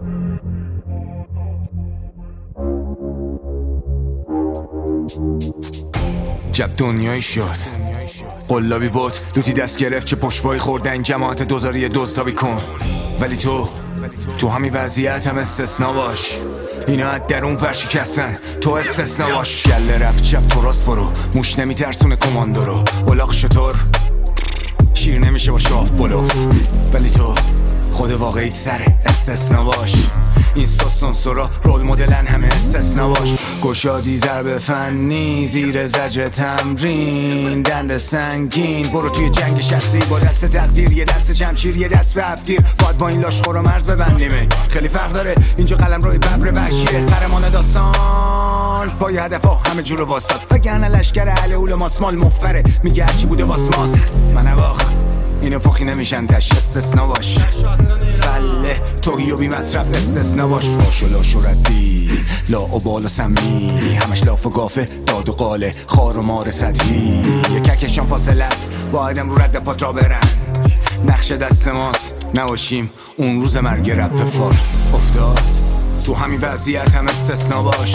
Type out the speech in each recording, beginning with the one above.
جب دنیایی شد قلابی بود لوتی دست گرفت چه پشتبایی خوردن جماعت دوزاری دوزتابی کن. ولی تو همین وضعیت هم استثنا باش. اینا از درون ورشکستن تو استثنا باش. گله رفت چپ تو راست برو موش نمیترسونه کماندو رو. الاغ شطور شیر نمیشه با شاف بلوف. ولی تو خود واقعیت سره استثنا باش. این سوسنسورا رول مدلن همه استثنا باش. گشادی ضرب فنی زیر زجر تمرین دند سنگین. برو توی جنگ شخصی با دست تقدیر. یه دست چمچیر یه دست به هفتیر. باید با این لاشخور و مرز ببندیمه. خیلی فرق داره اینجا قلم روی ببر وحشیه. قهرمان داستان پای هدف ها همه جور واسط. وگرنه لشکر اهل علماس مال مفره. میگه هرچی بوده واس ماس. من اواخ اینو پخی نمیشن تش استثنا باش. فله توهی و بی مصرف استثنا باش. باش و لاش و ردی لا و بالا سمی. همش لاف و گافه داد و قاله خار و مار سطحی. یککشان فاصله است با آدم رو رد پا تا برن. نقش دست ماست نباشیم اون روز مرگ رپ فارس. افتاد تو همین وضعیت هم استثنا باش.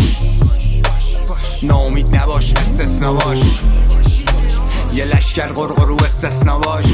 ناامید نباش استثنا باش. یه لشکر غرغرو استثنا باش.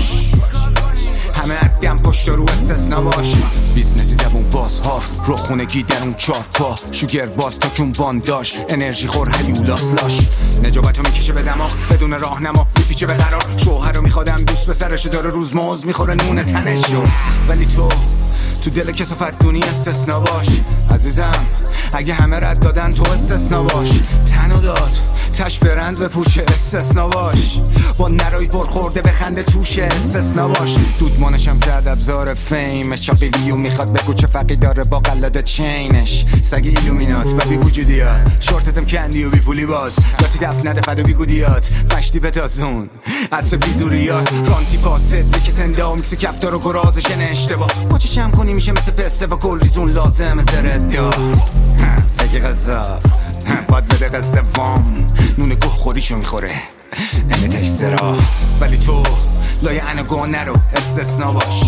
همه عدیم پشت رو استثنا باش. بیزنسی زبون باز هار رو خونگی در اون چار پا. شوگر باز تا کون بانداش انرژی خور هیولاس لاش. نجابتو میکشه به دماغ بدون راهنما میپیچه به قرار. شوهر رو میخوادم دوست به سرش داره روز موز میخوره نون تنشو. ولی تو دل کسافت دونی استثنا باش. عزیزم اگه همه رد دادن تو استثنا باش. تنو داد تش برند به پوشه استثنا باش. با نرایی برخورده بخنده توشه استثنا باش. دودمانشم کرد ابزار فیم. شاقی ویو میخواد بگو چه فقی داره با قلاده چینش. سگ ایلومینات و بی وجودیات. شورتتم کندی و بی پولی باز. داتی دف نده فد و بی گودیات. مشتی بتازون از بیزوریات. رانتی فاسد یکی سنده و میکس کفتار و گرازشن اشتباه. باچه شم کنی میشه مثل پسته و کل ریزون لازم زرد یا فکر غذا باید بده قصد وام. نون گوه خوریشو میخوره نمیتش سرا. ولی تو لای انگو نرو استثنا باش.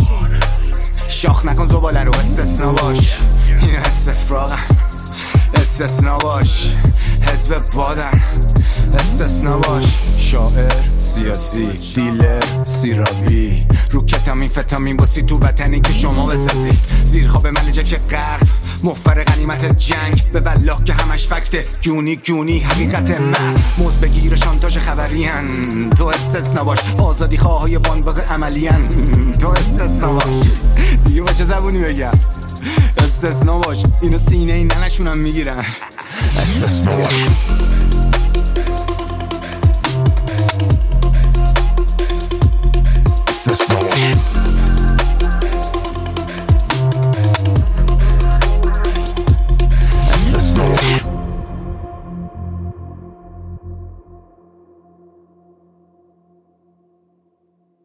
شاخ نکن زباله رو استثنا باش. این استفراغن استثنا باش. حزب بادن استثنا باش. شاعر سیاسی دیلر سیرابی رو کتامین فتامین باسی تو وطنی که شما بسازی. زیر خواب ملجک غرب مفر غنیمت جنگ به والله که همش فکته. گونی حقیقت محض موز بگیر شانتاژ خبرین. تو استثنا باش. آزادی خواهای باندباز عملین. تو استثنا باش. دیگه با چه زبونی بگم استثنا باش. اینو سینه این ننشونم میگیرن استثنا باش.